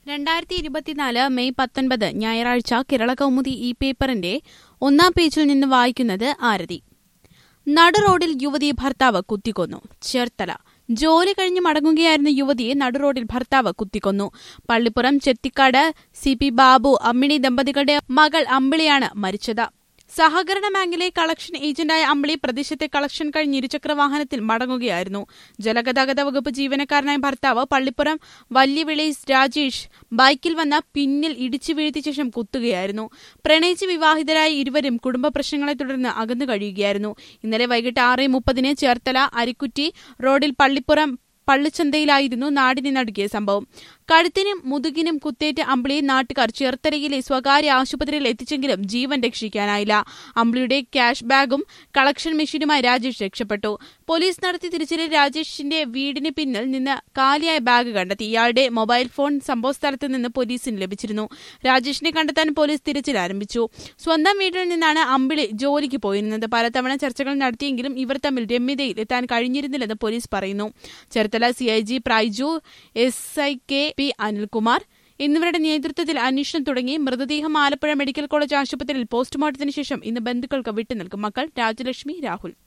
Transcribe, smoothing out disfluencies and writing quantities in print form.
2024 May 19 ഞായറാഴ്ച കേരളകൗമുദി ഈ പേപ്പറിന്റെ ഒന്നാം പേജിൽ നിന്ന് വായിക്കുന്നത് ആരതി. നടുറോഡിൽ യുവതിയെ ഭർത്താവ് കുത്തിക്കൊന്നു. ചേർത്തല ജോലി കഴിഞ്ഞ് മടങ്ങുകയായിരുന്ന യുവതിയെ നടുറോഡിൽ ഭർത്താവ് കുത്തിക്കൊന്നു. പള്ളിപ്പുറം ചെത്തിക്കാട് CP ബാബു അമ്മിണി ദമ്പതികളുടെ മകൾ അമ്പിളിയാണ് മരിച്ചത്. സഹകരണ ബാങ്കിലെ കളക്ഷൻ ഏജന്റായ അമ്പിളി പ്രദേശത്തെ കളക്ഷൻ കഴിഞ്ഞ് ഇരുചക്രവാഹനത്തിൽ മടങ്ങുകയായിരുന്നു. ജലഗതാഗത വകുപ്പ് ജീവനക്കാരനായ ഭർത്താവ് പള്ളിപ്പുറം വല്യവിളയിൽ രാജേഷ് ബൈക്കിൽ വന്ന പിന്നിൽ ഇടിച്ചു വീഴ്ത്തിയ ശേഷം കുത്തുകയായിരുന്നു. പ്രണയിച്ച് വിവാഹിതരായ ഇരുവരും കുടുംബ പ്രശ്നങ്ങളെ തുടർന്ന് അകന്നു കഴിയുകയായിരുന്നു. ഇന്നലെ വൈകിട്ട് 6:30 ചേർത്തല അരിക്കുറ്റി റോഡിൽ പള്ളിപ്പുറം പള്ളിച്ചന്തയിലായിരുന്നു നാടിനെ നടുക്കിയ സംഭവം. കഴുത്തിനും മുതുകിനും കുത്തേറ്റ അമ്പിളിയെ നാട്ടുകാർ ചേർത്തലയിലെ സ്വകാര്യ ആശുപത്രിയിൽ എത്തിച്ചെങ്കിലും ജീവൻ രക്ഷിക്കാനായില്ല. അമ്പിളിയുടെ ക്യാഷ് ബാഗും കളക്ഷൻ മെഷീനുമായി രാജേഷ് രക്ഷപ്പെട്ടു. പോലീസ് നടത്തിയ തിരച്ചിലിൽ രാജേഷിന്റെ വീടിന് പിന്നിൽ നിന്ന് കാലിയായ ബാഗ് കണ്ടെത്തി. ഇയാളുടെ മൊബൈൽ ഫോൺ സംഭവസ്ഥലത്ത് നിന്ന് പോലീസിന് ലഭിച്ചിരുന്നു. രാജേഷിനെ കണ്ടെത്താൻ പോലീസ് തിരച്ചിൽ ആരംഭിച്ചു. സ്വന്തം വീട്ടിൽ നിന്നാണ് അമ്പിളി ജോലിക്ക് പോയിരുന്നത്. പലതവണ ചർച്ചകൾ നടത്തിയെങ്കിലും ഇവർ തമ്മിൽ രമ്യതയിൽ എത്താൻ കഴിഞ്ഞിരുന്നില്ലെന്ന് പോലീസ് പറയുന്നു. Cherthala CIG Praiju, SI KP Anilkumar എന്നിവരുടെ നേതൃത്വത്തിൽ അന്വേഷണം തുടങ്ങി. മൃതദേഹം ആലപ്പുഴ മെഡിക്കൽ കോളേജ് ആശുപത്രിയിൽ പോസ്റ്റ്മോർട്ടത്തിന് ശേഷം ഇന്ന് ബന്ധുക്കൾക്ക് വിട്ടുനൽകും. മക്കൾ രാജലക്ഷ്മി, രാഹുൽ.